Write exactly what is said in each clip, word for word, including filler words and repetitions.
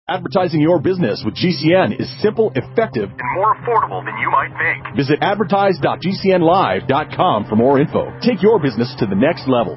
Advertising your business with G C N is simple, effective, and more affordable than you might think. Visit advertise dot g c n live dot com for more info. Take your business to the next level.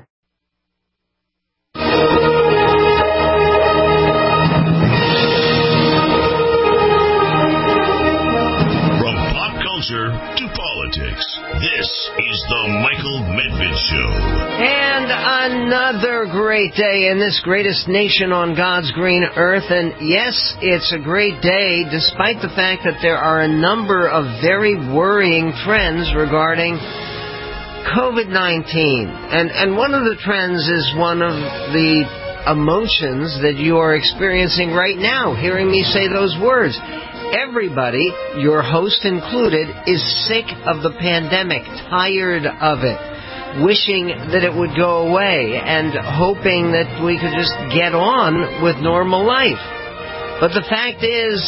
From pop culture to politics, this is the Michael Medved Show. And another great day in this greatest nation on God's green earth. And yes, it's a great day, despite the fact that there are a number of very worrying trends regarding covid nineteen. And, and one of the trends is one of the emotions that you are experiencing right now, hearing me say those words. Everybody, your host included, is sick of the pandemic, tired of it, wishing that it would go away, and hoping that we could just get on with normal life. But the fact is,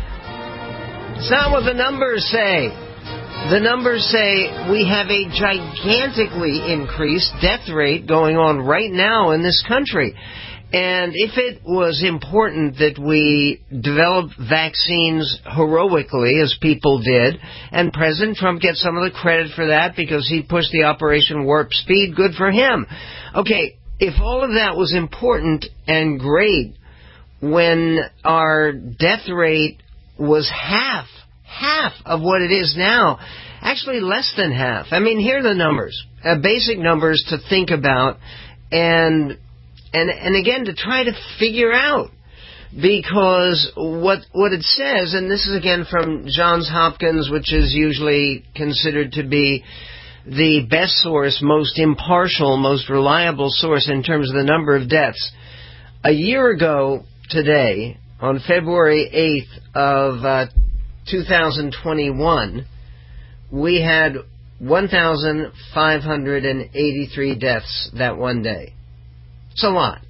it's not what the numbers say. The numbers say we have a gigantically increased death rate going on right now in this country. And if it was important that we develop vaccines heroically, as people did, and President Trump gets some of the credit for that because he pushed the Operation Warp Speed, good for him. Okay, if all of that was important and great when our death rate was half, half of what it is now, actually less than half. I mean, here are the numbers, uh, basic numbers to think about, and... And and again, to try to figure out, because what what it says, and this is again from Johns Hopkins, which is usually considered to be the best source, most impartial, most reliable source in terms of the number of deaths. A year ago today, on February eighth of uh, two thousand twenty-one, we had one thousand five hundred eighty-three deaths that one day. It's a lot.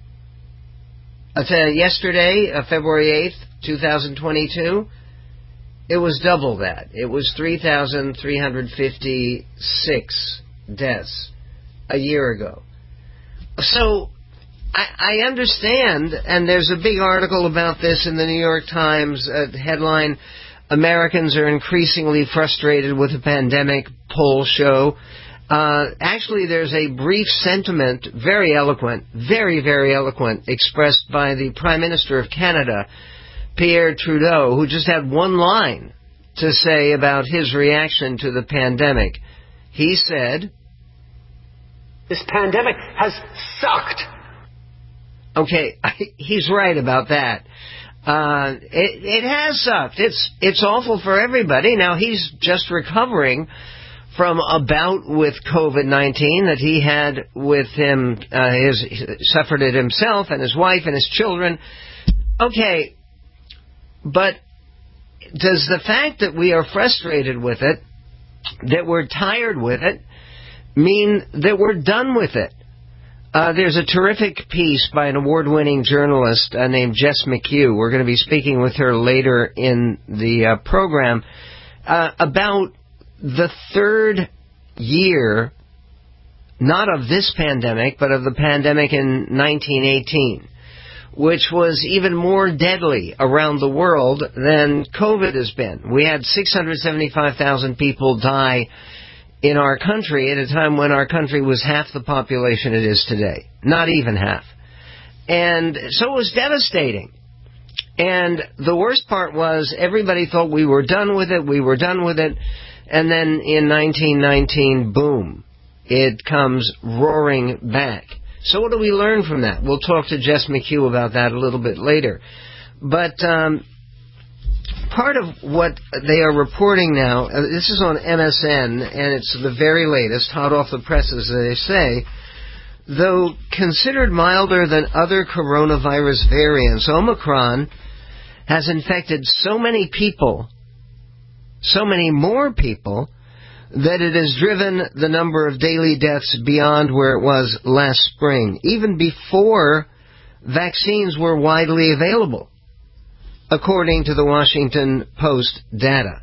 I'll tell you, yesterday, uh, February eighth, two thousand twenty-two, it was double that. It was three thousand three hundred fifty-six deaths a year ago. So, I, I understand, and there's a big article about this in the New York Times, uh, headline, Americans are increasingly frustrated with the pandemic, poll show. Uh, actually, there's a brief sentiment, very eloquent, very, very eloquent, expressed by the Prime Minister of Canada, Pierre Trudeau, who just had one line to say about his reaction to the pandemic. He said, "This pandemic has sucked." Okay, he's right about that. Uh, it, it has sucked. It's, it's awful for everybody. Now, he's just recovering from a bout with covid nineteen that he had with him, uh, his, suffered it himself and his wife and his children. Okay, but does the fact that we are frustrated with it, that we're tired with it, mean that we're done with it? Uh, there's a terrific piece by an award-winning journalist uh, named Jess McHugh. We're going to be speaking with her later in the uh, program uh, about the third year, not of this pandemic, but of the pandemic in nineteen eighteen, which was even more deadly around the world than COVID has been. We had six hundred seventy-five thousand people die in our country at a time when our country was half the population it is today. Not even half. And so it was devastating. And the worst part was everybody thought we were done with it, we were done with it. And then in nineteen nineteen, boom, it comes roaring back. So what do we learn from that? We'll talk to Jess McHugh about that a little bit later. But um, part of what they are reporting now, uh, this is on M S N, and it's the very latest, hot off the presses, as they say, though considered milder than other coronavirus variants, Omicron has infected so many people, so many more people, that it has driven the number of daily deaths beyond where it was last spring, even before vaccines were widely available, according to the Washington Post data.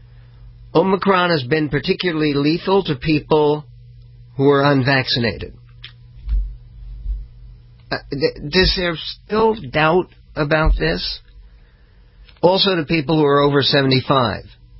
Omicron has been particularly lethal to people who are unvaccinated. Uh, does there still doubt about this? Also to people who are over seventy-five,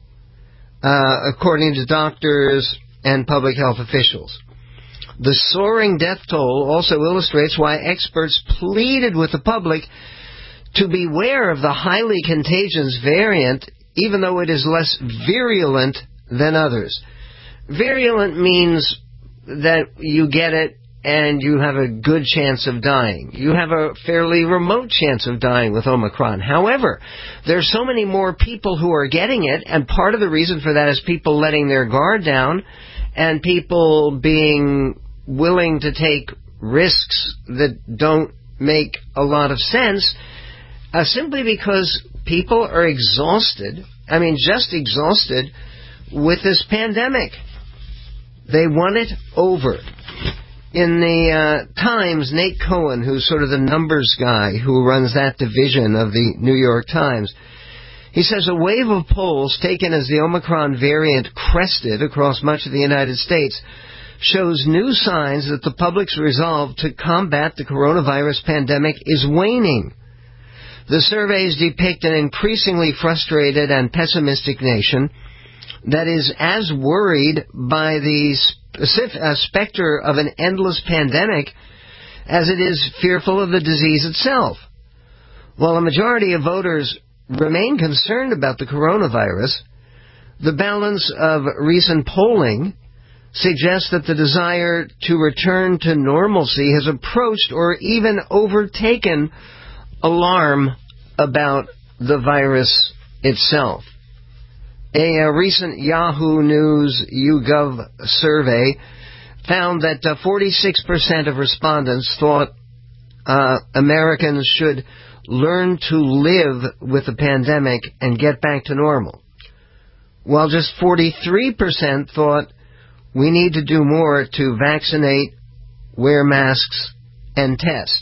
uh, according to doctors and public health officials. The soaring death toll also illustrates why experts pleaded with the public to beware of the highly contagious variant, even though it is less virulent than others. Virulent means that you get it and you have a good chance of dying. You have a fairly remote chance of dying with Omicron. However, there's so many more people who are getting it, and part of the reason for that is people letting their guard down and people being willing to take risks that don't make a lot of sense, uh, simply because people are exhausted, I mean just exhausted, with this pandemic. They want it over. In the uh, Times, Nate Cohen, who's sort of the numbers guy who runs that division of the New York Times, he says a wave of polls taken as the Omicron variant crested across much of the United States shows new signs that the public's resolve to combat the coronavirus pandemic is waning. The surveys depict an increasingly frustrated and pessimistic nation that is as worried by the specific, uh, specter of an endless pandemic as it is fearful of the disease itself. While a majority of voters remain concerned about the coronavirus, the balance of recent polling suggests that the desire to return to normalcy has approached or even overtaken alarm about the virus itself. A, a recent Yahoo News YouGov survey found that uh, forty-six percent of respondents thought uh, Americans should learn to live with the pandemic and get back to normal, while just forty-three percent thought we need to do more to vaccinate, wear masks, and test.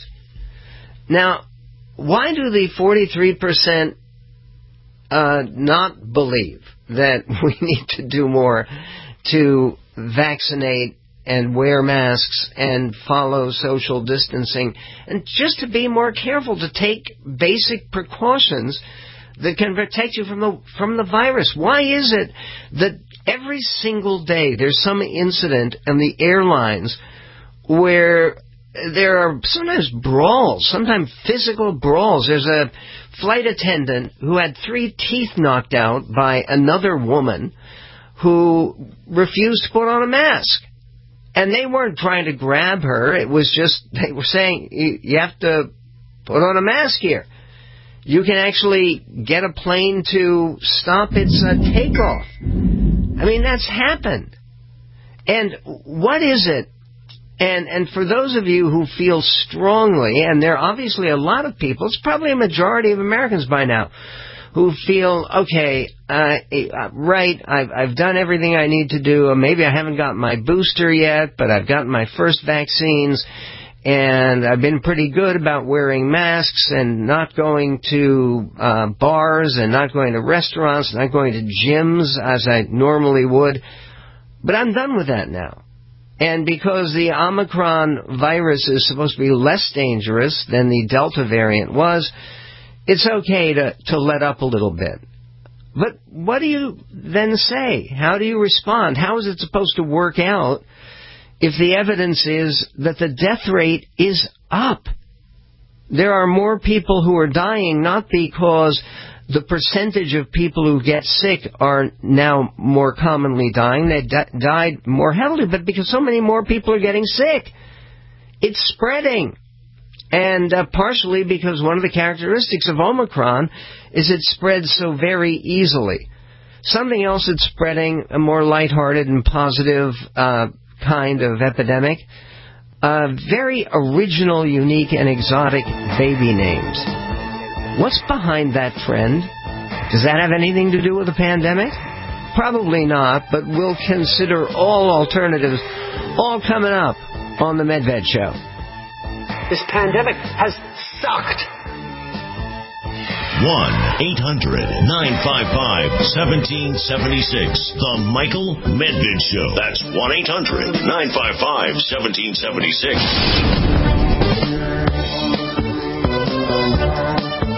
Now, why do the forty-three percent uh, not believe that we need to do more to vaccinate and wear masks and follow social distancing and just to be more careful, to take basic precautions that can protect you from the from the virus? Why is it that every single day there's some incident in the airlines where there are sometimes brawls, sometimes physical brawls? There's a flight attendant who had three teeth knocked out by another woman who refused to put on a mask. And they weren't trying to grab her. It was just, they were saying, you have to put on a mask here. You can actually get a plane to stop its uh, takeoff. I mean, that's happened. And what is it? And and for those of you who feel strongly, and there are obviously a lot of people, it's probably a majority of Americans by now, who feel, okay, uh, right, I've, I've done everything I need to do. Maybe I haven't gotten my booster yet, but I've gotten my first vaccines, and I've been pretty good about wearing masks and not going to uh, bars and not going to restaurants, not going to gyms as I normally would. But I'm done with that now. And because the Omicron virus is supposed to be less dangerous than the Delta variant was, it's okay to, to let up a little bit. But what do you then say? How do you respond? How is it supposed to work out if the evidence is that the death rate is up? There are more people who are dying, not because the percentage of people who get sick are now more commonly dying. They di- died more heavily, but because so many more people are getting sick. It's spreading. And uh, partially because one of the characteristics of Omicron is it spreads so very easily. Something else that's spreading, a more lighthearted and positive uh, kind of epidemic, uh, very original, unique, and exotic baby names. What's behind that trend? Does that have anything to do with the pandemic? Probably not, but we'll consider all alternatives, all coming up on the Medved Show. This pandemic has sucked. one eight hundred nine five five one seven seven six. The Michael Medved Show. That's one eight hundred nine five five one seven seven six.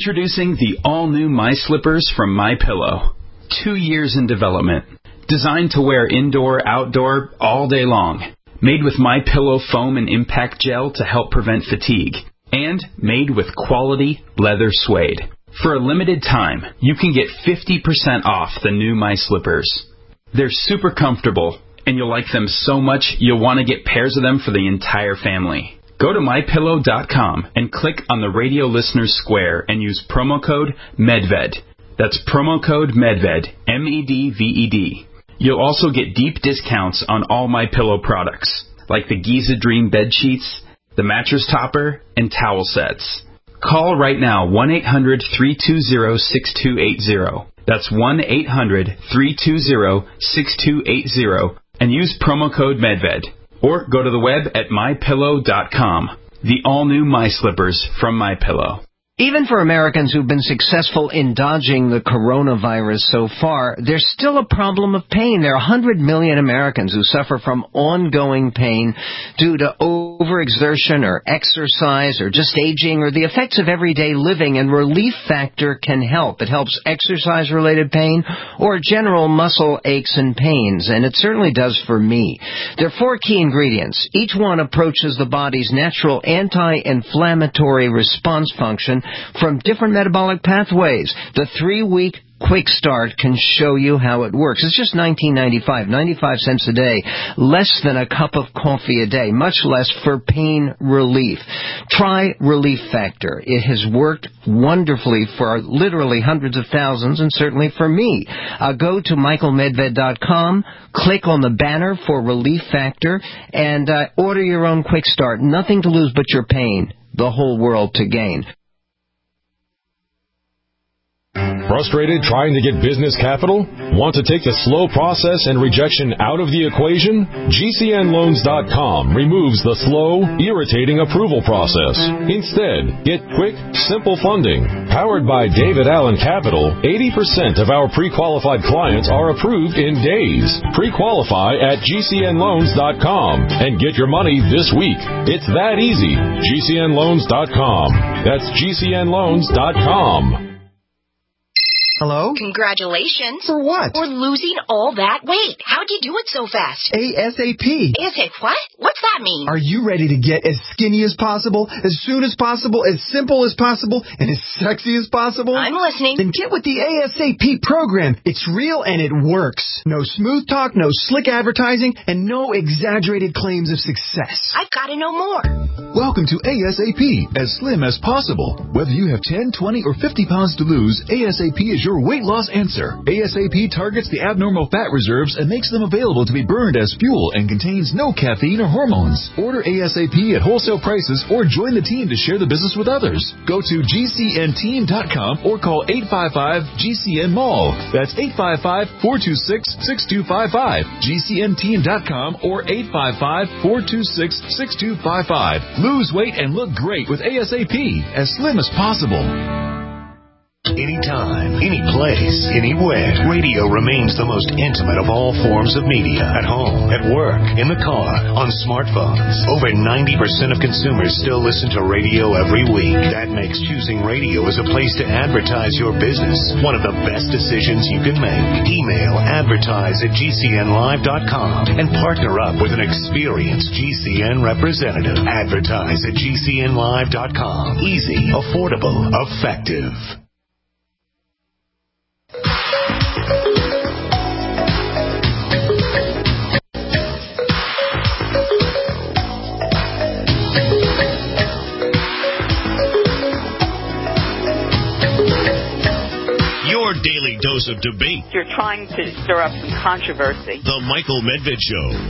Introducing the all-new My Slippers from MyPillow. Two years in development. Designed to wear indoor, outdoor, all day long. Made with MyPillow foam and impact gel to help prevent fatigue. And made with quality leather suede. For a limited time, you can get fifty percent off the new My Slippers. They're super comfortable, and you'll like them so much you'll want to get pairs of them for the entire family. Go to my pillow dot com and click on the radio listeners square and use promo code MEDVED. That's promo code MEDVED, M E D V E D. You'll also get deep discounts on all MyPillow products, like the Giza Dream bed sheets, the mattress topper, and towel sets. Call right now, one eight hundred, three two zero, six two eight zero. That's one eight hundred, three two zero, six two eight zero, and use promo code MEDVED. Or go to the web at my pillow dot com. The all-new My Slippers from MyPillow. Even for Americans who've been successful in dodging the coronavirus so far, there's still a problem of pain. There are one hundred million Americans who suffer from ongoing pain due to overexertion or exercise or just aging or the effects of everyday living, and Relief Factor can help. It helps exercise-related pain or general muscle aches and pains, and it certainly does for me. There are four key ingredients. Each one approaches the body's natural anti-inflammatory response function from different metabolic pathways. The three-week Quick Start can show you how it works. It's just nineteen ninety-five, ninety-five cents a day, less than a cup of coffee a day, much less for pain relief. Try Relief Factor. It has worked wonderfully for literally hundreds of thousands, and certainly for me. Uh, go to michael medved dot com, click on the banner for Relief Factor, and uh, order your own Quick Start. Nothing to lose but your pain, the whole world to gain. Frustrated trying to get business capital? Want to take the slow process and rejection out of the equation? G C N loans dot com removes the slow, irritating approval process. Instead, get quick, simple funding. Powered by David Allen Capital, eighty percent of our pre-qualified clients are approved in days. Pre-qualify at G C N loans dot com and get your money this week. It's that easy. G C N loans dot com. That's G C N loans dot com. Hello? Congratulations. For what? For losing all that weight. How'd you do it so fast? ASAP. ASAP what? What's that mean? Are you ready to get as skinny as possible, as soon as possible, as simple as possible, and as sexy as possible? I'm listening. Then get with the ASAP program. It's real and it works. No smooth talk, no slick advertising, and no exaggerated claims of success. I've got to know more. Welcome to ASAP, as slim as possible. Whether you have ten, twenty, or fifty pounds to lose, ASAP is your weight loss answer. ASAP targets the abnormal fat reserves and makes them available to be burned as fuel and contains no caffeine or hormones. Order ASAP at wholesale prices or join the team to share the business with others. Go to G C N team dot com or call eight five five G C N mall. That's eight five five, four two six, six two five five. G C N team dot com or eight five five, four two six, six two five five. Lose weight and look great with ASAP, as slim as possible. Anytime, any place, anywhere. Radio remains the most intimate of all forms of media. At home, at work, in the car, on smartphones. Over ninety percent of consumers still listen to radio every week. That makes choosing radio as a place to advertise your business one of the best decisions you can make. Email advertise at G C N live dot com and partner up with an experienced G C N representative. Advertise at G C N live dot com. Easy, affordable, effective. Your daily dose of debate. You're trying to stir up some controversy. The Michael Medved Show.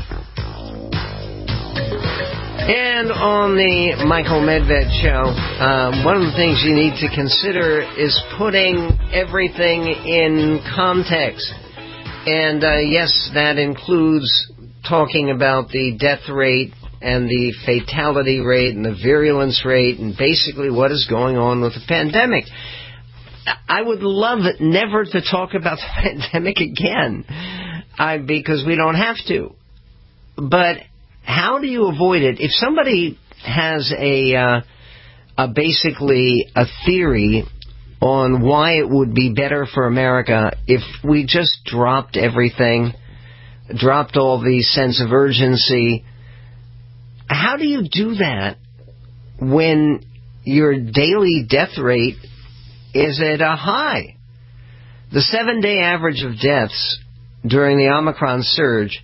And on the Michael Medved Show, um, one of the things you need to consider is putting everything in context. And uh, yes, that includes talking about the death rate and the fatality rate and the virulence rate and basically what is going on with the pandemic. I would love it never to talk about the pandemic again, I, because we don't have to. But how do you avoid it? If somebody has a, uh, a basically a theory on why it would be better for America if we just dropped everything, dropped all the sense of urgency. How do you do that when your daily death rate is at a high? The seven-day average of deaths during the Omicron surge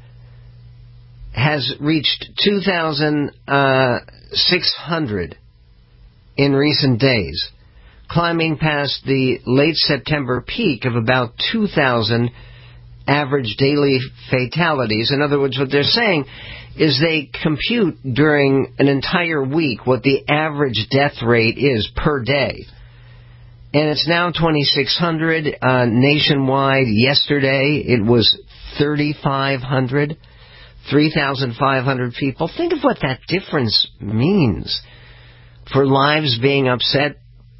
has reached two thousand six hundred in recent days, climbing past the late September peak of about two thousand average daily fatalities. In other words, what they're saying is they compute during an entire week what the average death rate is per day. And it's now twenty-six hundred uh, nationwide. Yesterday it was thirty-five hundred, three thousand five hundred people. Think of what that difference means for lives being upset,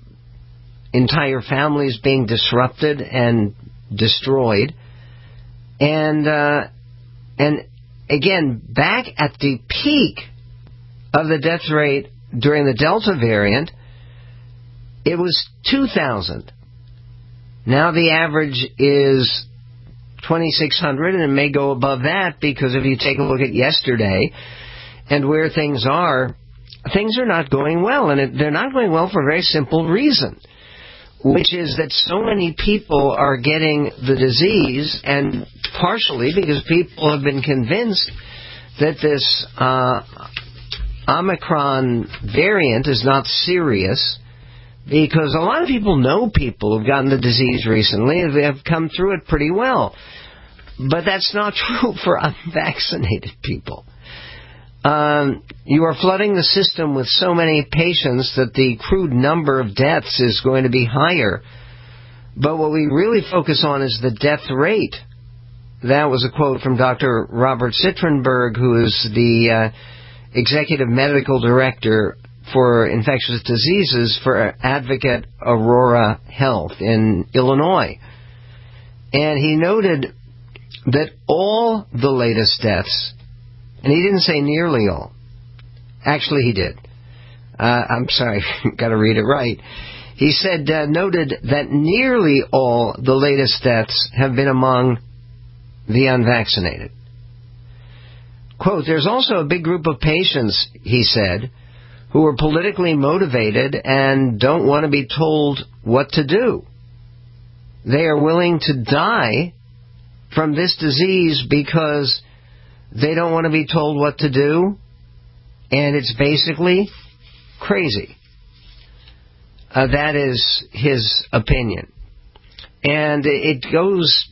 entire families being disrupted and destroyed. And, uh, and again, back at the peak of the death rate during the Delta variant, it was two thousand. Now the average is twenty-six hundred, and it may go above that, because if you take a look at yesterday and where things are, things are not going well, and it, they're not going well for a very simple reason, which is that so many people are getting the disease, and partially because people have been convinced that this uh, Omicron variant is not serious, because a lot of people know people who've gotten the disease recently. They have come through it pretty well. But that's not true for unvaccinated people. Um, you are flooding the system with so many patients that the crude number of deaths is going to be higher. But what we really focus on is the death rate. That was a quote from Doctor Robert Citrenberg, who is the uh, Executive Medical Director for Infectious Diseases for Advocate Aurora Health in Illinois. And he noted that all the latest deaths, and he didn't say nearly all. Actually, he did. Uh, I'm sorry, got to read it right. He said, uh, noted that nearly all the latest deaths have been among the unvaccinated. Quote, there's also a big group of patients, he said, who are politically motivated and don't want to be told what to do. They are willing to die from this disease because they don't want to be told what to do, and it's basically crazy. Uh, that is his opinion. And it goes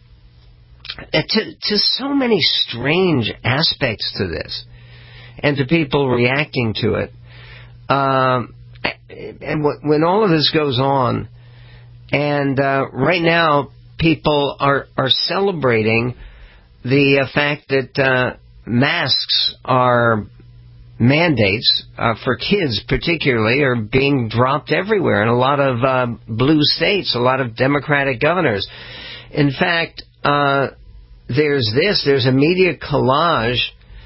to, to so many strange aspects to this, and to people reacting to it. Um, and when all of this goes on, and uh, right now people are, are celebrating the uh, fact that uh, masks are mandates uh, for kids particularly are being dropped everywhere in a lot of uh, blue states, a lot of Democratic governors. In fact, uh, there's this, there's a media collage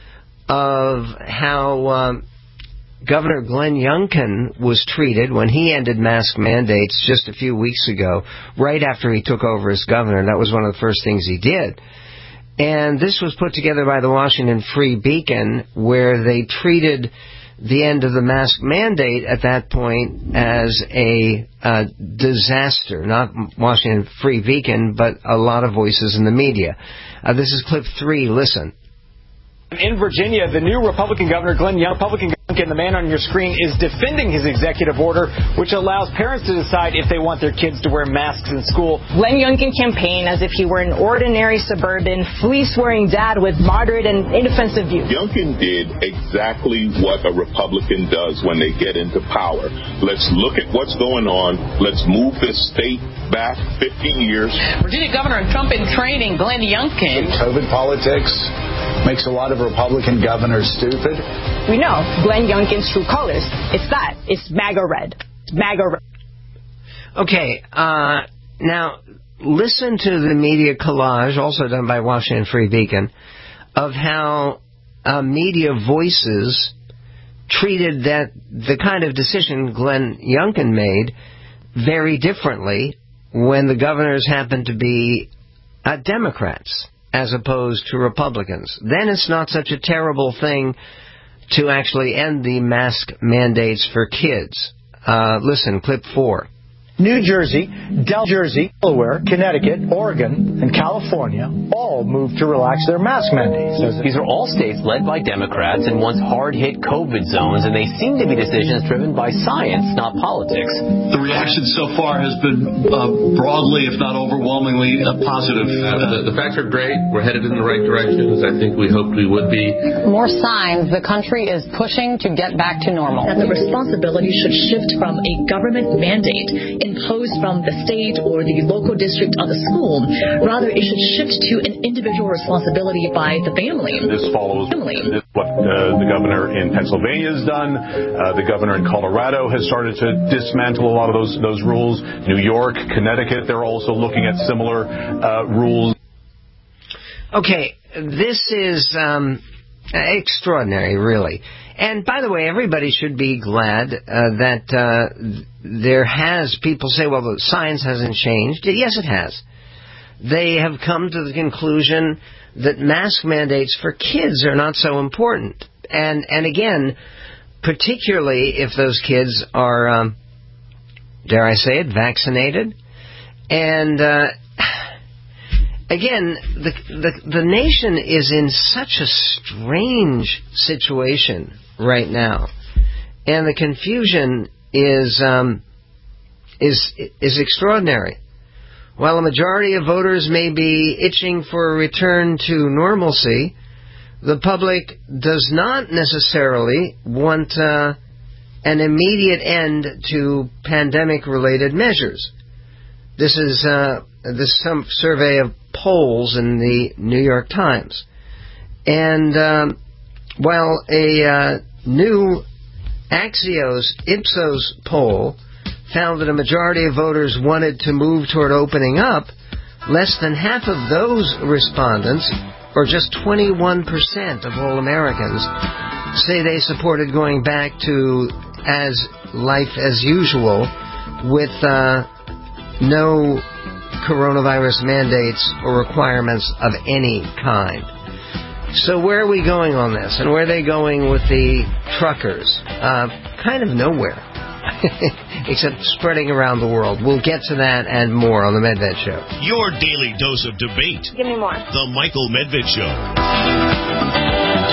of how um, Governor Glenn Youngkin was treated when he ended mask mandates just a few weeks ago, right after he took over as governor. That was one of the first things he did. And this was put together by the Washington Free Beacon, where they treated the end of the mask mandate at that point as a uh, disaster. Not Washington Free Beacon, but a lot of voices in the media. Uh, this is clip three. Listen. In Virginia, the new Republican governor, Glenn Young, Republican Youngkin, the man on your screen, is defending his executive order, which allows parents to decide if they want their kids to wear masks in school. Glenn Youngkin campaigned as if he were an ordinary suburban, fleece-wearing dad with moderate and inoffensive views. Youngkin did exactly what a Republican does when they get into power. Let's look at what's going on. Let's move this state back fifty years. Virginia Governor and Trump in training, Glenn Youngkin. COVID politics makes a lot of Republican governors stupid. We know Glenn Youngkin's true colors. It's that. It's MAGA red. It's MAGA red. Okay, uh, now listen to the media collage, also done by Washington Free Beacon, of how uh, media voices treated that the kind of decision Glenn Youngkin made very differently when the governors happen to be uh, Democrats as opposed to Republicans. Then it's not such a terrible thing to actually end the mask mandates for kids. Uh, listen, clip four. New Jersey, Del Jersey, Delaware, Connecticut, Oregon, and California all moved to relax their mask mandates. These are all states led by Democrats in once hard-hit COVID zones, and they seem to be decisions driven by science, not politics. The reaction so far has been uh, broadly, if not overwhelmingly, uh, positive. Uh, the, the facts are great. We're headed in the right direction, as I think we hoped we would be. More signs the country is pushing to get back to normal. And the responsibility should shift from a government mandate imposed from the state or the local district on the school. Rather, it should shift to an individual responsibility by the family. This follows family. what uh, the governor in Pennsylvania has done. Uh, the governor in Colorado has started to dismantle a lot of those those rules. New York, Connecticut, they're also looking at similar uh, rules. Okay, this is um, extraordinary, really. And by the way, everybody should be glad uh, that uh, there has, people say, well, the science hasn't changed. Yes, it has. They have come to the conclusion that mask mandates for kids are not so important. And, and again, particularly if those kids are, um, dare I say it, vaccinated. And uh, again, the, the the nation is in such a strange situation right now, and the confusion is um, is is extraordinary. While a majority of voters may be itching for a return to normalcy, the public does not necessarily want uh, an immediate end to pandemic-related measures. This is uh, this is some survey of polls in the New York Times, and um, while a uh, new Axios Ipsos poll found that a majority of voters wanted to move toward opening up, less than half of those respondents, or just twenty-one percent of all Americans, say they supported going back to as life as usual with uh, no coronavirus mandates or requirements of any kind. So where are we going on this? And where are they going with the truckers? Uh, kind of nowhere. Except spreading around the world. We'll get to that and more on The Medved Show. Your daily dose of debate. Give me more. The Michael Medved Show.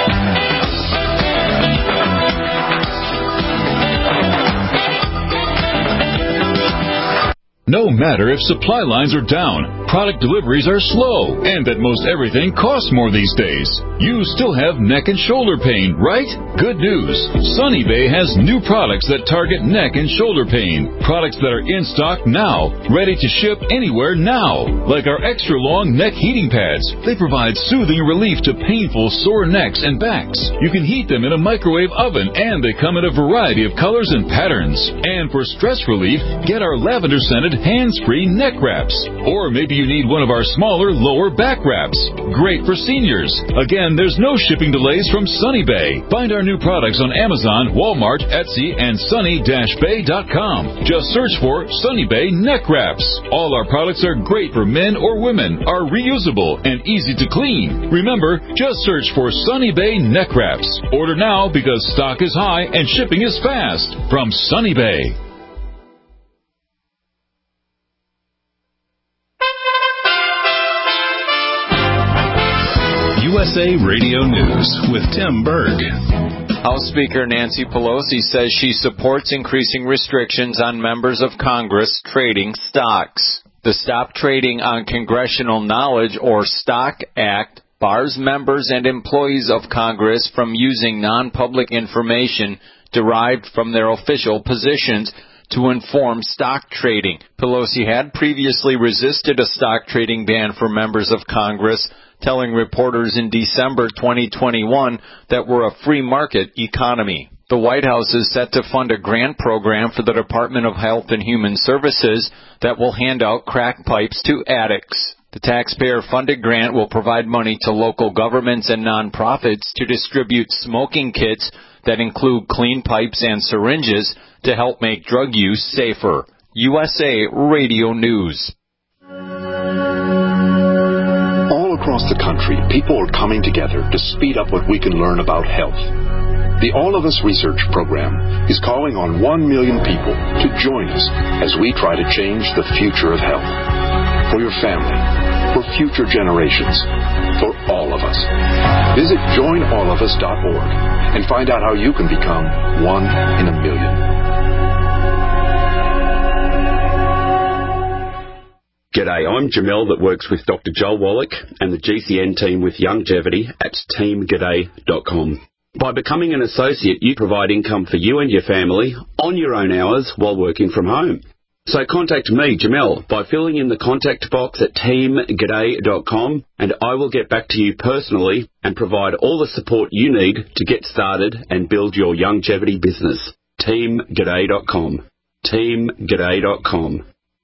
No matter if supply lines are down, product deliveries are slow, and that most everything costs more these days, you still have neck and shoulder pain, right? Good news. Sunny Bay has new products that target neck and shoulder pain. Products that are in stock now, ready to ship anywhere now. Like our extra long neck heating pads. They provide soothing relief to painful sore necks and backs. You can heat them in a microwave oven, and they come in a variety of colors and patterns. And for stress relief, get our lavender scented hands-free neck wraps. Or maybe you need one of our smaller lower back wraps. Great for seniors. Again, there's no shipping delays from Sunny Bay. Find our new products on Amazon, Walmart, Etsy, and sunny dash bay dot com. Just search for Sunny Bay neck wraps. All our products are great for men or women, are reusable, and easy to clean. Remember, just search for Sunny Bay neck wraps. Order now because stock is high and shipping is fast. From Sunny Bay. U S A Radio News with Tim Berg. House Speaker Nancy Pelosi says she supports increasing restrictions on members of Congress trading stocks. The Stop Trading on Congressional Knowledge, or STOCK Act, bars members and employees of Congress from using non-public information derived from their official positions to inform stock trading. Pelosi had previously resisted a stock trading ban for members of Congress, telling reporters in December twenty twenty-one that we're a free market economy. The White House is set to fund a grant program for the Department of Health and Human Services that will hand out crack pipes to addicts. The taxpayer-funded grant will provide money to local governments and nonprofits to distribute smoking kits that include clean pipes and syringes to help make drug use safer. U S A Radio News. All across the country, people are coming together to speed up what we can learn about health. The All of Us Research Program is calling on one million people to join us as we try to change the future of health. For your family, for future generations, for all of us. Visit join all of us dot org and find out how you can become one in a million. G'day, I'm Jamel that works with Doctor Joel Wallach and the G C N team with Longevity at team g'day dot com. By becoming an associate, you provide income for you and your family on your own hours while working from home. So contact me, Jamel, by filling in the contact box at team g'day dot com, and I will get back to you personally and provide all the support you need to get started and build your longevity business. team g'day dot com. team g'day dot com.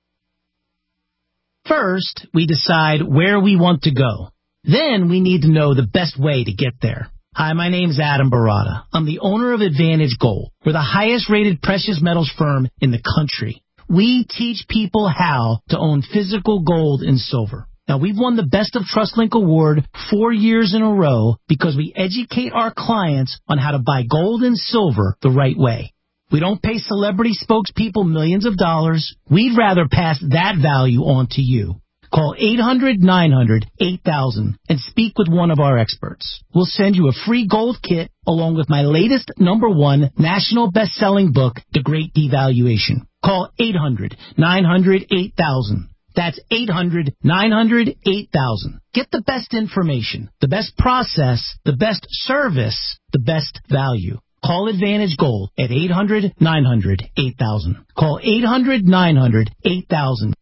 First, we decide where we want to go. Then we need to know the best way to get there. Hi, my name's Adam Barada. I'm the owner of Advantage Gold. We're the highest-rated precious metals firm in the country. We teach people how to own physical gold and silver. Now, we've won the Best of TrustLink Award four years in a row because we educate our clients on how to buy gold and silver the right way. We don't pay celebrity spokespeople millions of dollars. We'd rather pass that value on to you. Call eight hundred nine hundred eight thousand and speak with one of our experts. We'll send you a free gold kit along with my latest number one national best-selling book, The Great Devaluation. Call eight hundred nine hundred eight thousand. That's eight hundred nine hundred eight thousand. Get the best information, the best process, the best service, the best value. Call Advantage Gold at eight hundred nine hundred eight thousand. Call eight hundred nine hundred eight thousand.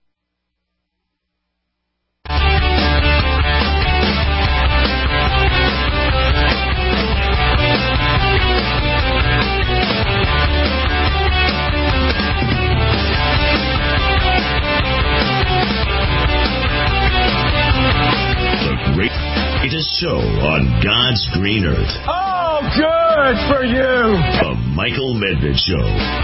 The greatest show on God's green earth. Oh, good for you. The Michael Medved Show.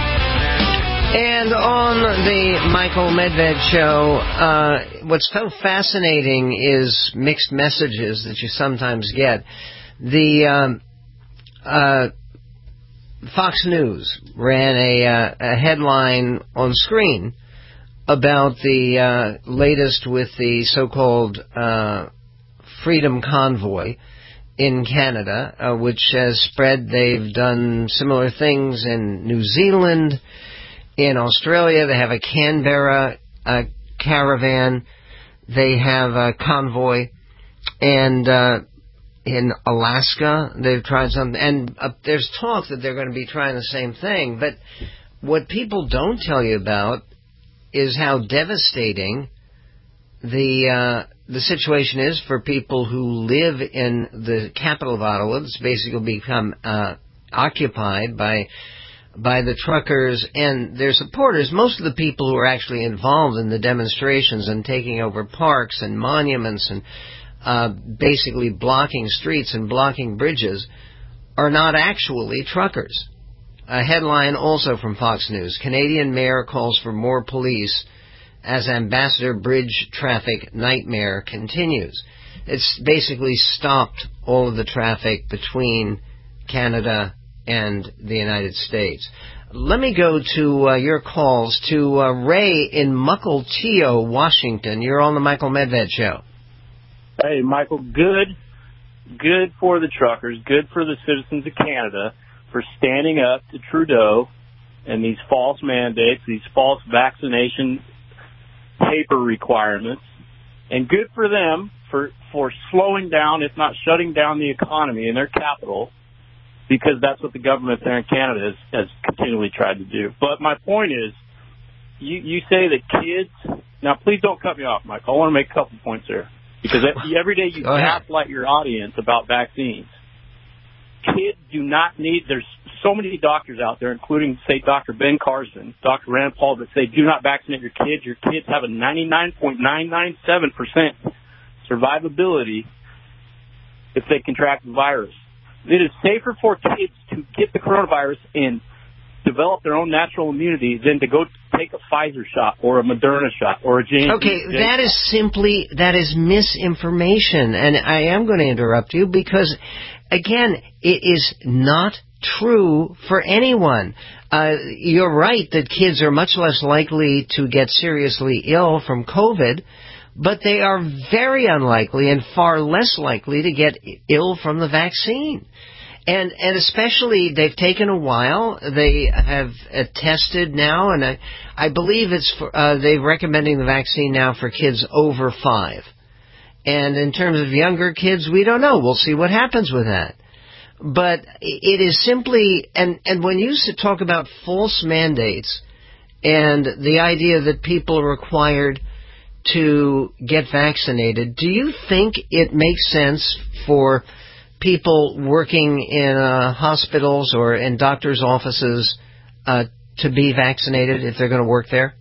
And on the Michael Medved Show, uh, what's so fascinating is mixed messages that you sometimes get. The um, uh, Fox News ran a, uh, a headline on screen about the uh, latest with the so-called uh, Freedom Convoy in Canada, uh, which has spread. They've done similar things in New Zealand, in Australia. They have a Canberra uh, caravan. They have a convoy. And uh, in Alaska, they've tried something. And uh, there's talk that they're going to be trying the same thing. But what people don't tell you about is how devastating the uh, the situation is for people who live in the capital of Ottawa. It's basically become uh, occupied by by the truckers and their supporters. Most of the people who are actually involved in the demonstrations and taking over parks and monuments and uh, basically blocking streets and blocking bridges are not actually truckers. A headline also from Fox News: Canadian mayor calls for more police as Ambassador Bridge traffic nightmare continues. It's basically stopped all of the traffic between Canada and the United States. Let me go to uh, your calls to uh, Ray in Mukilteo, Washington. You're on the Michael Medved Show. Hey, Michael, good, good for the truckers, good for the citizens of Canada for standing up to Trudeau and these false mandates, these false vaccination paper requirements, and good for them for, for slowing down, if not shutting down, the economy in their capital, because that's what the government there in Canada has, has continually tried to do. But my point is, you, you say that kids... Now, please don't cut me off, Mike. I want to make a couple points there, because every day you gaslight your audience about vaccines. Kids do not need... There's so many doctors out there, including, say, Doctor Ben Carson, Doctor Rand Paul, that say do not vaccinate your kids. Your kids have a ninety-nine point nine nine seven percent survivability if they contract the virus. It is safer for kids to get the coronavirus and develop their own natural immunity than to go take a Pfizer shot or a Moderna shot or a J and J. Okay, that is simply, that is misinformation. And I am going to interrupt you because, again, it is not true for anyone. Uh, you're right that kids are much less likely to get seriously ill from COVID, but they are very unlikely and far less likely to get ill from the vaccine. And and especially, they've taken a while. They have uh, tested now, and I, I believe it's for, uh, they're recommending the vaccine now for kids over five. And in terms of younger kids, we don't know. We'll see what happens with that. But it is simply, and, and when you talk about false mandates and the idea that people are required to get vaccinated, do you think it makes sense for people working in uh, hospitals or in doctors' offices uh, to be vaccinated if they're going to work there?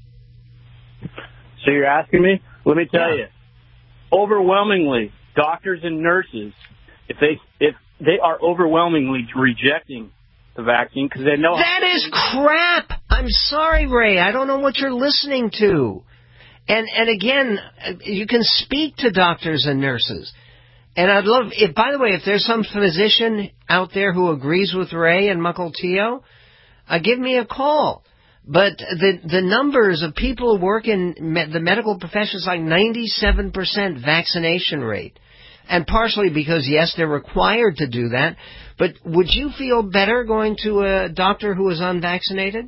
So you're asking me? Let me tell yeah. you, overwhelmingly, doctors and nurses, if they if they are overwhelmingly rejecting the vaccine because they know that is crap. I'm sorry, Ray. I don't know what you're listening to. And and again, you can speak to doctors and nurses. And I'd love, if, by the way, if there's some physician out there who agrees with Ray and Mukilteo, uh, give me a call. But the the numbers of people who work in me, the medical profession is like ninety-seven percent vaccination rate. And partially because, yes, they're required to do that. But would you feel better going to a doctor who is unvaccinated?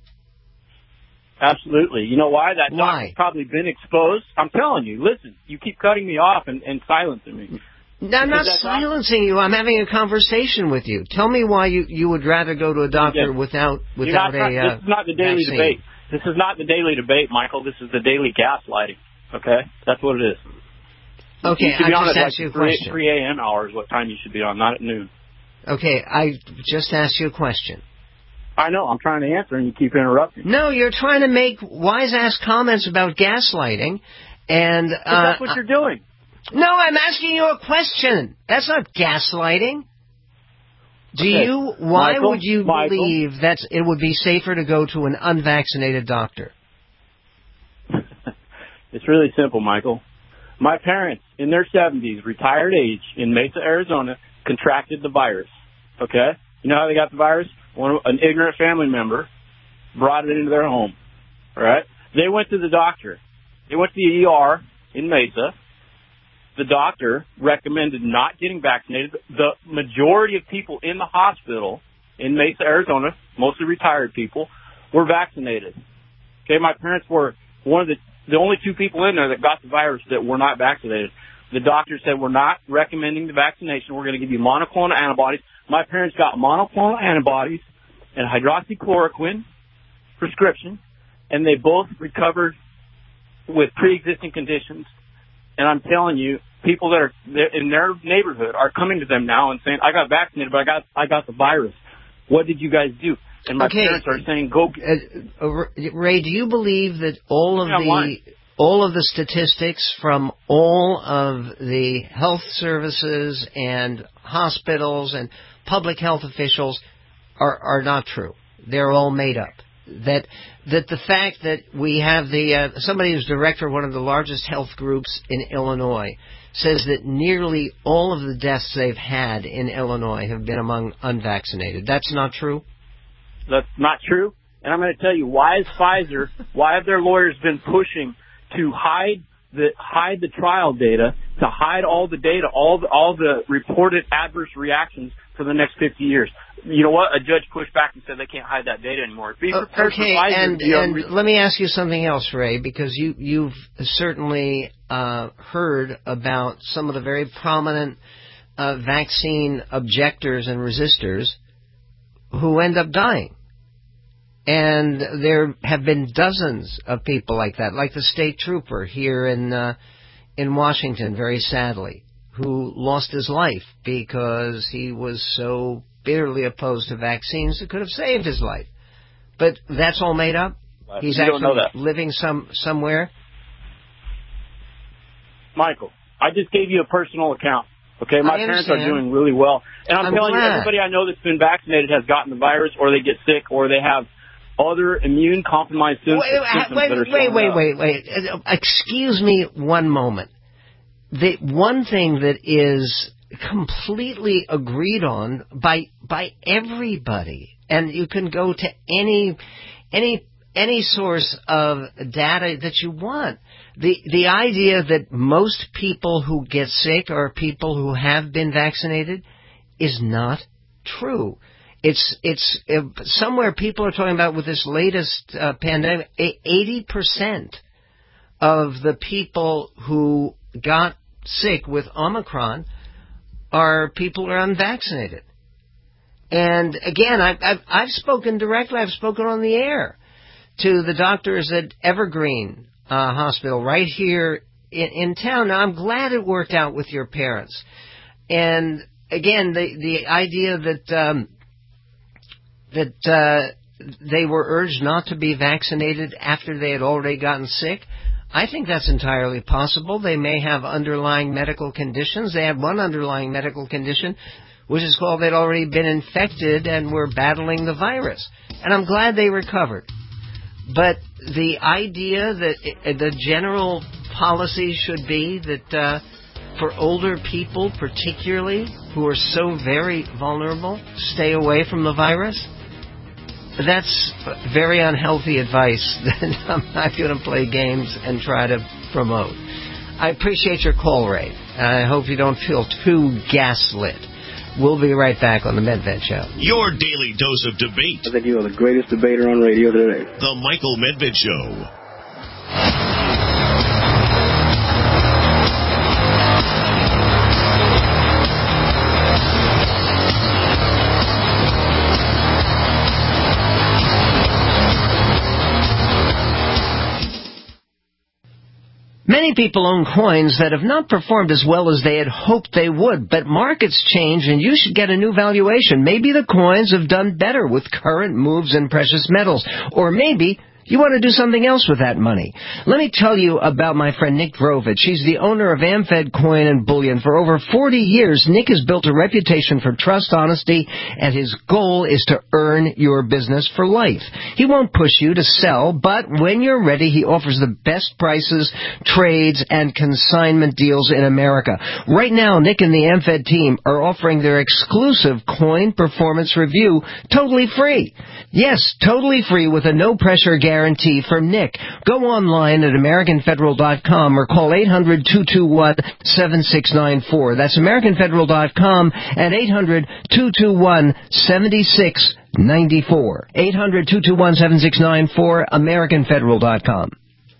Absolutely. You know why? That why? Doctor's probably been exposed. I'm telling you, listen, you keep cutting me off and, and silencing me. No, I'm not silencing you. I'm having a conversation with you. Tell me why you, you would rather go to a doctor yeah. without without not, a uh, This is not the daily vaccine. debate. This is not the daily debate, Michael. This is the daily gaslighting. Okay? That's what it is. Okay, I just just asked you a question. three a.m. hours, what time you should be on, not at noon. Okay, I just asked you a question. I know, I'm trying to answer and you keep interrupting. No, you're trying to make wise-ass comments about gaslighting, and... Uh, but that's what you're doing. No, I'm asking you a question. That's not gaslighting. Do okay. you, why Michael, would you Michael, believe that it would be safer to go to an unvaccinated doctor? It's really simple, Michael. My parents, in their seventies, retired age, in Mesa, Arizona, contracted the virus. Okay? You know how they got the virus? One, an ignorant family member brought it into their home. All right? They went to the doctor. They went to the E R in Mesa. The doctor recommended not getting vaccinated. The majority of people in the hospital in Mesa, Arizona, mostly retired people, were vaccinated. Okay? My parents were one of the the only two people in there that got the virus that were not vaccinated. The doctor said, we're not recommending the vaccination. We're going to give you monoclonal antibodies. My parents got monoclonal antibodies and hydroxychloroquine prescription, and they both recovered with pre-existing conditions. And I'm telling you, people that are in their neighborhood are coming to them now and saying, I got vaccinated, but I got I got the virus. What did you guys do? And my okay. parents are saying, "Go." Uh, Ray, do you believe that all of the all of the statistics from all of the health services and hospitals and public health officials are are not true? They're all made up. That that the fact that we have the uh, somebody who's director of one of the largest health groups in Illinois says that nearly all of the deaths they've had in Illinois have been among unvaccinated. That's not true? That's not true. And I'm going to tell you, why is Pfizer, why have their lawyers been pushing to hide the hide the trial data, to hide all the data, all the, all the reported adverse reactions for the next fifty years? You know what? A judge pushed back and said they can't hide that data anymore. Be prepared okay, for Pfizer and, to be and re- let me ask you something else, Ray, because you, you've certainly uh, heard about some of the very prominent uh, vaccine objectors and resistors who end up dying. And there have been dozens of people like that, like the state trooper here in uh, in Washington, very sadly, who lost his life because he was so bitterly opposed to vaccines that could have saved his life. But that's all made up? He's you actually don't know that. living some somewhere? Michael, I just gave you a personal account. Okay, my I parents understand. are doing really well. And I'm, I'm telling glad. you, everybody I know that's been vaccinated has gotten the virus, or they get sick, or they have other immune-compromised symptoms, Wait, symptoms wait, that are wait, showing wait, up. wait, wait. Uh, Excuse me one moment. The one thing that is completely agreed on by by everybody, and you can go to any any any source of data that you want. The the idea that most people who get sick are people who have been vaccinated is not true. It's it's uh, somewhere people are talking about with this latest uh, pandemic, eighty percent of the people who got sick with Omicron are people who are unvaccinated. And again, I've, I've, I've spoken directly, I've spoken on the air to the doctors at Evergreen uh, Hospital right here in, in town. Now, I'm glad it worked out with your parents. And again, the, the idea that um, that uh, they were urged not to be vaccinated after they had already gotten sick, I think that's entirely possible. They may have underlying medical conditions. They had one underlying medical condition, which is called they'd already been infected and were battling the virus. And I'm glad they recovered. But the idea that it, the general policy should be that uh, for older people particularly, who are so very vulnerable, stay away from the virus, that's very unhealthy advice that I'm not going to play games and try to promote. I appreciate your call, Ray. I hope you don't feel too gaslit. We'll be right back on the Medved Show. Your daily dose of debate. I think you are the greatest debater on radio today. The Michael Medved Show. Many people own coins that have not performed as well as they had hoped they would, but markets change and you should get a new valuation. Maybe the coins have done better with current moves in precious metals, or maybe you want to do something else with that money. Let me tell you about my friend Nick Vrovich. He's the owner of AmFed Coin and Bullion. For over forty years, Nick has built a reputation for trust, honesty, and his goal is to earn your business for life. He won't push you to sell, but when you're ready, he offers the best prices, trades, and consignment deals in America. Right now, Nick and the AmFed team are offering their exclusive coin performance review totally free. Yes, totally free with a no-pressure guarantee from Nick. Go online at American Federal dot com or call eight hundred, two two one, seven six nine four. That's American Federal dot com and eight hundred, two two one, seven six nine four. eight hundred, two two one, seven six nine four, American Federal dot com.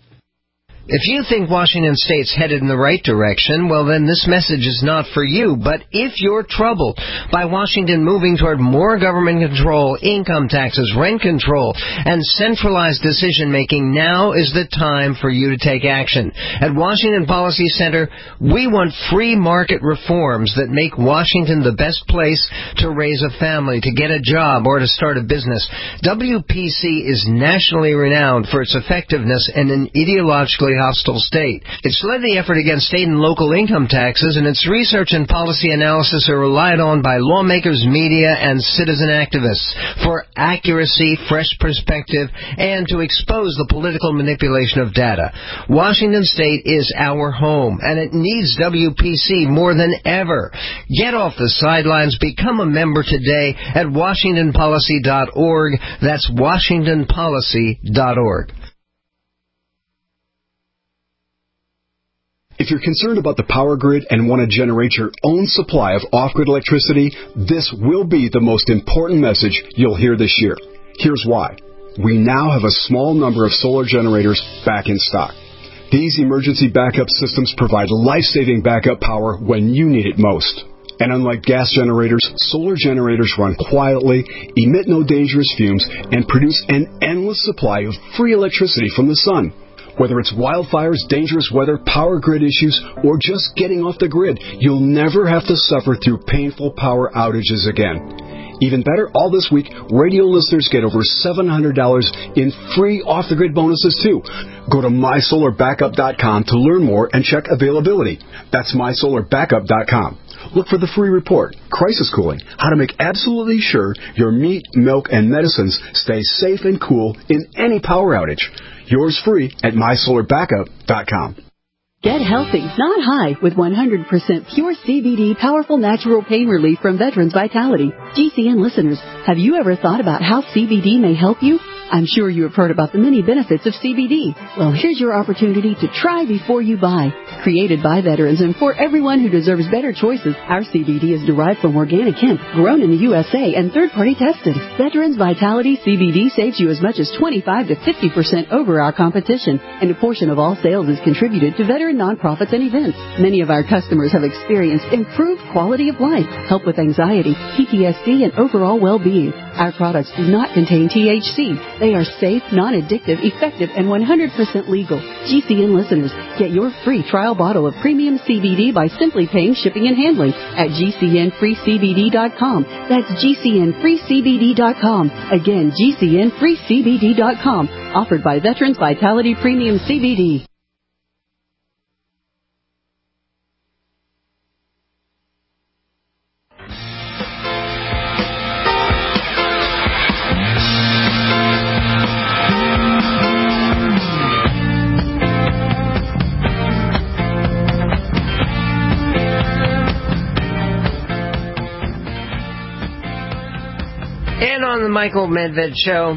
If you think Washington State's headed in the right direction, well, then this message is not for you. But if you're troubled by Washington moving toward more government control, income taxes, rent control, and centralized decision-making, now is the time for you to take action. At Washington Policy Center, we want free market reforms that make Washington the best place to raise a family, to get a job, or to start a business. W P C is nationally renowned for its effectiveness in an ideologically hostile state. It's led the effort against state and local income taxes, and its research and policy analysis are relied on by lawmakers, media, and citizen activists for accuracy, fresh perspective, and to expose the political manipulation of data. Washington State is our home, and it needs W P C more than ever. Get off the sidelines. Become a member today at washington policy dot org. That's washington policy dot org. If you're concerned about the power grid and want to generate your own supply of off-grid electricity, this will be the most important message you'll hear this year. Here's why. We now have a small number of solar generators back in stock. These emergency backup systems provide life-saving backup power when you need it most. And unlike gas generators, solar generators run quietly, emit no dangerous fumes, and produce an endless supply of free electricity from the sun. Whether it's wildfires, dangerous weather, power grid issues, or just getting off the grid, you'll never have to suffer through painful power outages again. Even better, all this week, radio listeners get over seven hundred dollars in free off-the-grid bonuses, too. Go to my solar backup dot com to learn more and check availability. That's my solar backup dot com. look for the free report, Crisis Cooling, how to make absolutely sure your meat, milk, and medicines stay safe and cool in any power outage. Yours free at my solar backup dot com. Get healthy, not high, with one hundred percent pure C B D powerful natural pain relief from Veterans Vitality. G C N listeners, have you ever thought about how C B D may help you? I'm sure you have heard about the many benefits of C B D. Well, here's your opportunity to try before you buy. Created by veterans and for everyone who deserves better choices, our C B D is derived from organic hemp, grown in the U S A, and third-party tested. Veterans Vitality C B D saves you as much as twenty-five to fifty percent over our competition, and a portion of all sales is contributed to veteran nonprofits and events. Many of our customers have experienced improved quality of life, help with anxiety, P T S D, and overall well-being. Our products do not contain T H C. They are safe, non-addictive, effective, and one hundred percent legal. G C N listeners, get your free trial bottle of premium C B D by simply paying shipping and handling at G C N free C B D dot com. That's G C N free C B D dot com. Again, G C N free C B D dot com. Offered by Veterans Vitality Premium C B D. On the Michael Medved Show,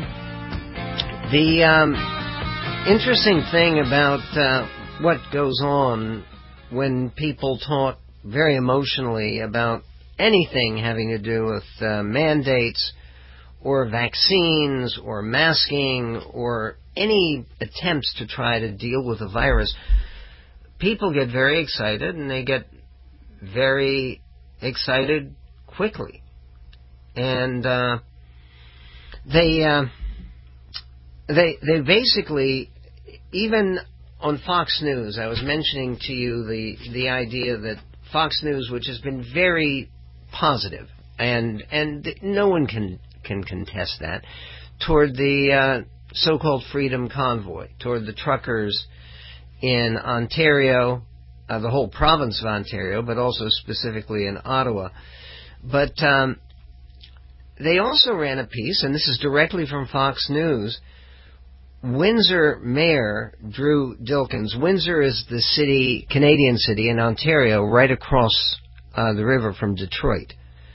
the um, interesting thing about uh, what goes on when people talk very emotionally about anything having to do with uh, mandates or vaccines or masking or any attempts to try to deal with the virus, people get very excited, and they get very excited quickly. And uh, They, uh, they, they basically, even on Fox News, I was mentioning to you the, the idea that Fox News, which has been very positive, and, and no one can, can contest that, toward the, uh, so-called Freedom Convoy, toward the truckers in Ontario, uh, the whole province of Ontario, but also specifically in Ottawa. But, um, they also ran a piece, and this is directly from Fox News. Windsor Mayor Drew Dilkens. Windsor is the city, Canadian city in Ontario, right across uh, the river from Detroit.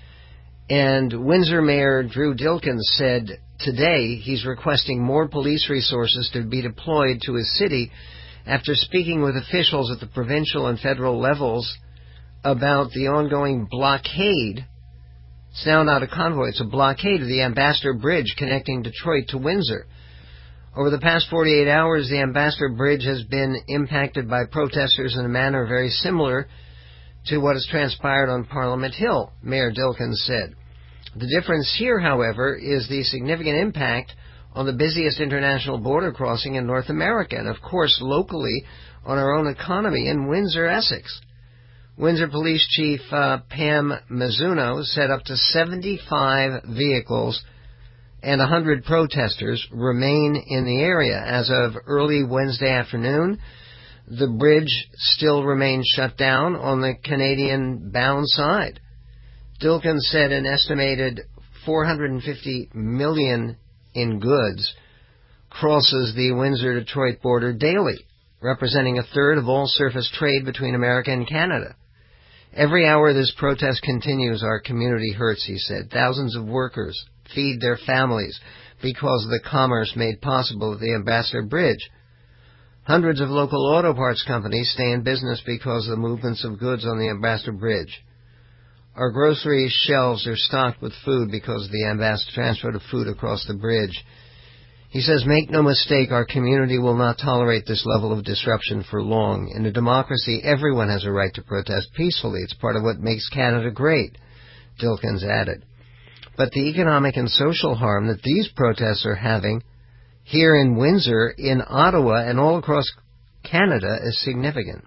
And Windsor Mayor Drew Dilkens said today he's requesting more police resources to be deployed to his city after speaking with officials at the provincial and federal levels about the ongoing blockade. It's now not a convoy, it's a blockade of the Ambassador Bridge connecting Detroit to Windsor. Over the past forty-eight hours, the Ambassador Bridge has been impacted by protesters in a manner very similar to what has transpired on Parliament Hill, Mayor Dilkens said. The difference here, however, is the significant impact on the busiest international border crossing in North America, and of course locally on our own economy in Windsor, Essex. Windsor Police Chief uh, Pam Mizuno said up to seventy-five vehicles and one hundred protesters remain in the area. As of early Wednesday afternoon, the bridge still remains shut down on the Canadian-bound side. Dilkens said an estimated four hundred fifty million dollars in goods crosses the Windsor-Detroit border daily, representing a third of all surface trade between America and Canada. Every hour this protest continues, our community hurts, he said. Thousands of workers feed their families because of the commerce made possible at the Ambassador Bridge. Hundreds of local auto parts companies stay in business because of the movements of goods on the Ambassador Bridge. Our grocery shelves are stocked with food because of the Ambassador transport of food across the bridge. He says, make no mistake, our community will not tolerate this level of disruption for long. In a democracy, everyone has a right to protest peacefully. It's part of what makes Canada great, Dilkens added. But the economic and social harm that these protests are having here in Windsor, in Ottawa, and all across Canada is significant.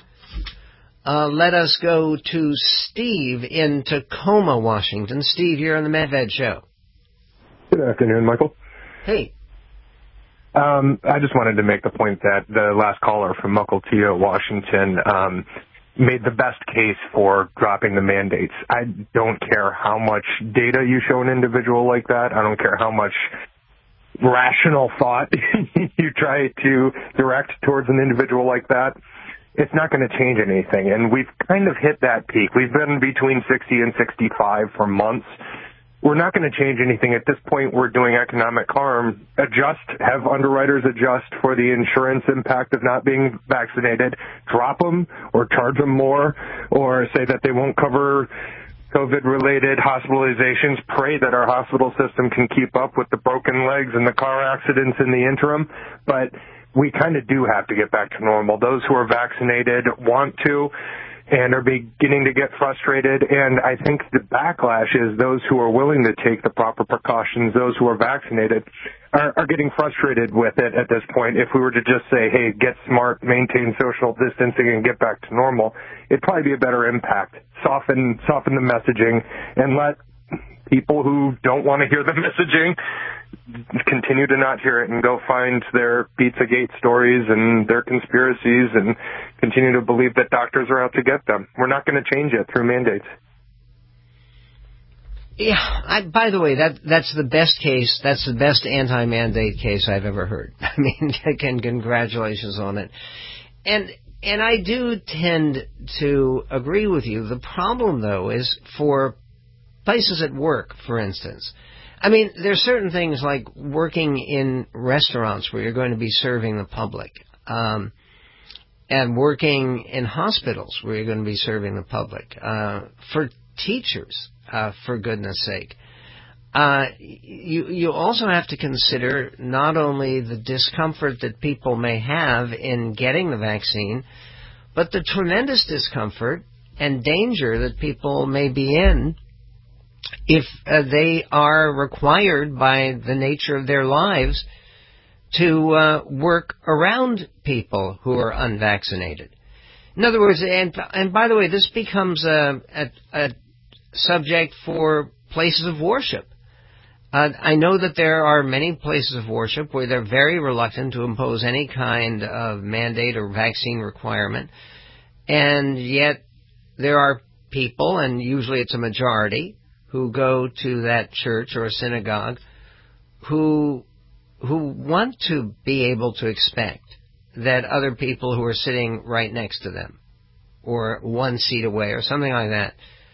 Uh, let us go to Steve in Tacoma, Washington. Steve, you're on the Medved Show. Good afternoon, Michael. Hey. Um, I just wanted to make the point that the last caller from Mukilteo, Washington, um, made the best case for dropping the mandates. I don't care how much data you show an individual like that. I don't care how much rational thought you try to direct towards an individual like that. It's not going to change anything. And we've kind of hit that peak. We've been between sixty and sixty-five for months. We're not going to change anything. At this point, we're doing economic harm. Adjust, have underwriters adjust for the insurance impact of not being vaccinated, drop them or charge them more, or say that they won't cover COVID-related hospitalizations. Pray that our hospital system can keep up with the broken legs and the car accidents in the interim. But we kind of do have to get back to normal. Those who are vaccinated want to and are beginning to get frustrated. And I think the backlash is those who are willing to take the proper precautions, those who are vaccinated, are, are getting frustrated with it at this point. If we were to just say, hey, get smart, maintain social distancing, and get back to normal, it'd probably be a better impact. Soften, soften the messaging and let people who don't want to hear the messaging continue to not hear it and go find their Pizzagate stories and their conspiracies and continue to believe that doctors are out to get them. We're not going to change it through mandates. Yeah, I, by the way, that that's the best case, that's the best anti-mandate case I've ever heard. I mean, again, congratulations on it. And and I do tend to agree with you. The problem, though, is for places at work, for instance. I mean, there are certain things like working in restaurants where you're going to be serving the public, um, and working in hospitals where you're going to be serving the public. Uh, for teachers, uh, for goodness sake, uh, you you also have to consider not only the discomfort that people may have in getting the vaccine, but the tremendous discomfort and danger that people may be in if uh, they are required by the nature of their lives to uh, work around people who are unvaccinated. In other words, and, and by the way, this becomes a, a, a subject for places of worship. Uh, I know that there are many places of worship where they're very reluctant to impose any kind of mandate or vaccine requirement, and yet there are people, and usually it's a majority, who go to that church or a synagogue who who want to be able to expect that other people who are sitting right next to them or one seat away or something like that,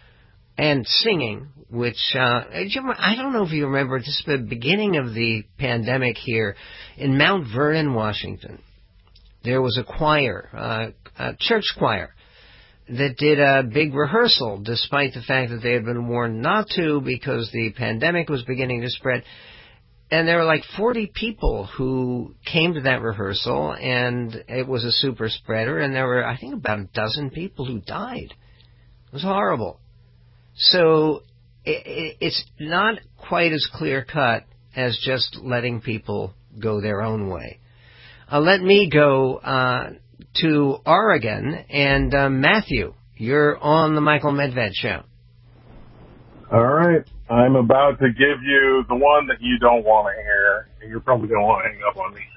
and singing, which uh, I don't know if you remember, just the beginning of the pandemic here in Mount Vernon, Washington, there was a choir, uh, a church choir, that did a big rehearsal, despite the fact that they had been warned not to because the pandemic was beginning to spread. And there were like forty people who came to that rehearsal, and it was a super spreader, and there were, I think, about a dozen people who died. It was horrible. So it, it's not quite as clear-cut as just letting people go their own way. Uh, let me go uh, to Oregon, and uh, Matthew, you're on the Michael Medved Show. All right. I'm about to give you the one that you don't want to hear, and you're probably going to want to hang up on me.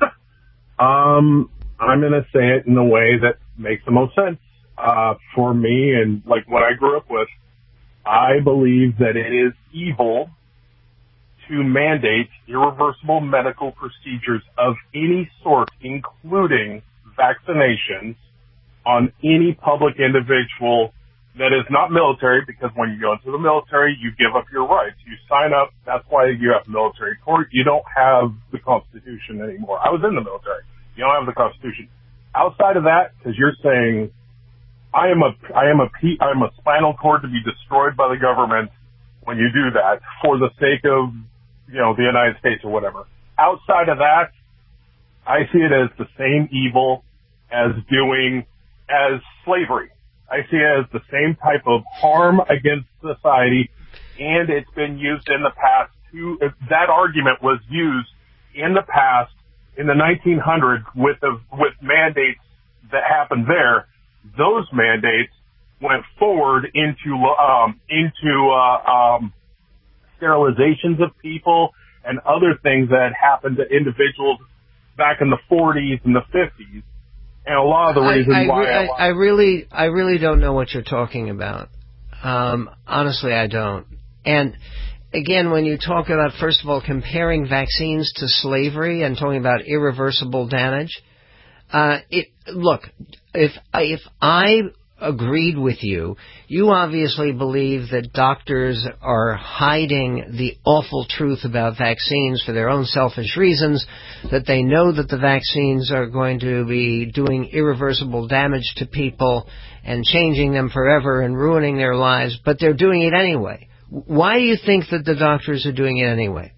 um, I'm going to say it in a way that makes the most sense uh, for me and like what I grew up with. I believe that it is evil to mandate irreversible medical procedures of any sort, including vaccinations, on any public individual that is not military, because when you go into the military, you give up your rights. You sign up. That's why you have military court. You don't have the Constitution anymore. I was in the military. You don't have the Constitution. Outside of that, because you're saying, I am a, I am a, I am a spinal cord to be destroyed by the government when you do that for the sake of, you know, the United States or whatever. Outside of that, I see it as the same evil as doing, as slavery. I see it as the same type of harm against society, and it's been used in the past to, that argument was used in the past in the nineteen hundreds with the, with mandates that happened there. Those mandates went forward into, um, into, uh, um, sterilizations of people and other things that had happened to individuals back in the forties and the fifties. And a lot of the reasons I, I, why I, I really, I really don't know what you're talking about. Um, honestly, I don't. And again, when you talk about, first of all, comparing vaccines to slavery and talking about irreversible damage, uh, it, look, if if I agreed with you, you obviously believe that doctors are hiding the awful truth about vaccines for their own selfish reasons, that they know that the vaccines are going to be doing irreversible damage to people and changing them forever and ruining their lives, but they're doing it anyway. Why do you think that the doctors are doing it anyway?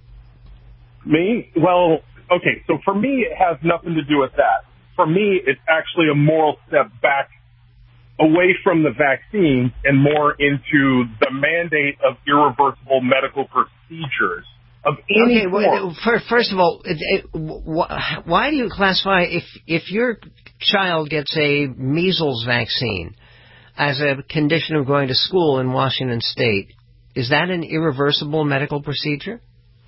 Me? Well, okay, so for me, it has nothing to do with that. For me, it's actually a moral step back away from the vaccine and more into the mandate of irreversible medical procedures of any okay, form. Well, first of all, it, it, why do you classify, if if your child gets a measles vaccine as a condition of going to school in Washington State, is that an irreversible medical procedure?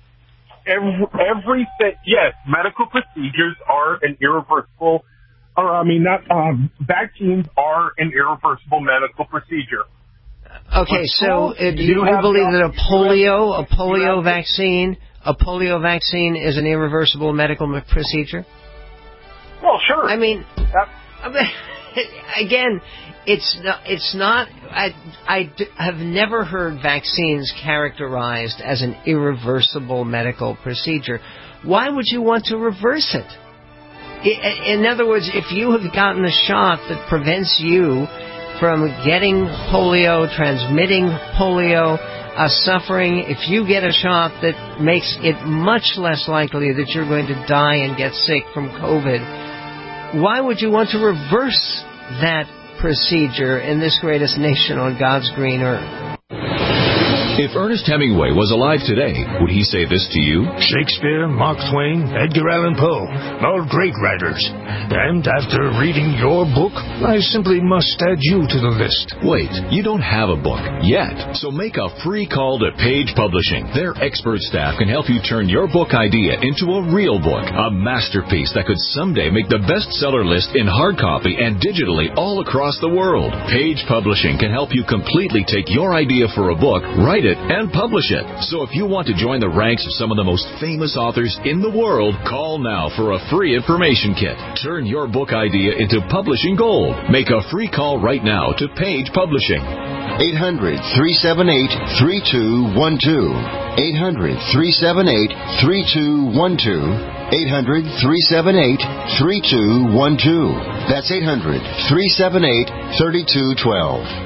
Every, everything, yes, medical procedures are an irreversible, or I mean, not um, vaccines are an irreversible medical procedure. Okay, so uh, do you, you believe that a polio, a polio vaccine, a polio vaccine is an irreversible medical procedure? Well, sure. I mean, I mean again, it's not, it's not, I, I d- have never heard vaccines characterized as an irreversible medical procedure. Why would you want to reverse it? I, in other words, if you have gotten a shot that prevents you from getting polio, transmitting polio, uh, suffering, if you get a shot that makes it much less likely that you're going to die and get sick from COVID, why would you want to reverse that procedure in this greatest nation on God's green earth? If Ernest Hemingway was alive today, would he say this to you? Shakespeare, Mark Twain, Edgar Allan Poe, all great writers. And after reading your book, I simply must add you to the list. Wait, you don't have a book yet. So make a free call to Page Publishing. Their expert staff can help you turn your book idea into a real book, a masterpiece that could someday make the bestseller list in hard copy and digitally all across the world. Page Publishing can help you completely take your idea for a book, write it, and publish it. So if you want to join the ranks of some of the most famous authors in the world, call now for a free information kit. Turn your book idea into publishing gold. Make a free call right now to Page Publishing. eight hundred, three seven eight, three two one two. eight hundred, three seven eight, three two one two. eight hundred, three seven eight, three two one two. That's eight hundred, three seven eight, three two one two.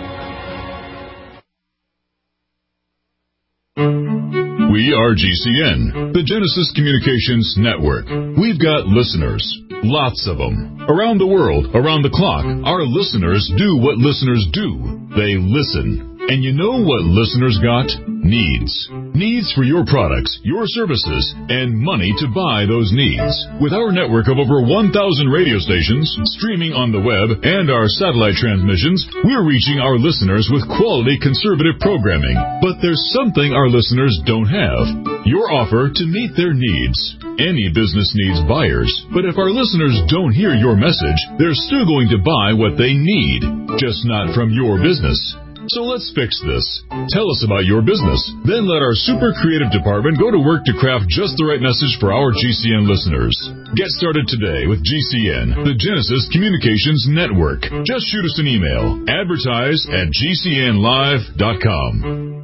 We are G C N, the Genesis Communications Network. We've got listeners, lots of them. Around the world, around the clock, our listeners do what listeners do. They listen. And you know what listeners got? Needs. Needs for your products, your services, and money to buy those needs. With our network of over one thousand radio stations, streaming on the web, and our satellite transmissions, we're reaching our listeners with quality conservative programming. But there's something our listeners don't have. Your offer to meet their needs. Any business needs buyers, but if our listeners don't hear your message, they're still going to buy what they need, just not from your business. So let's fix this. Tell us about your business. Then let our super creative department go to work to craft just the right message for our G C N listeners. Get started today with G C N, the Genesis Communications Network. Just shoot us an email. Advertise at G C N live dot com.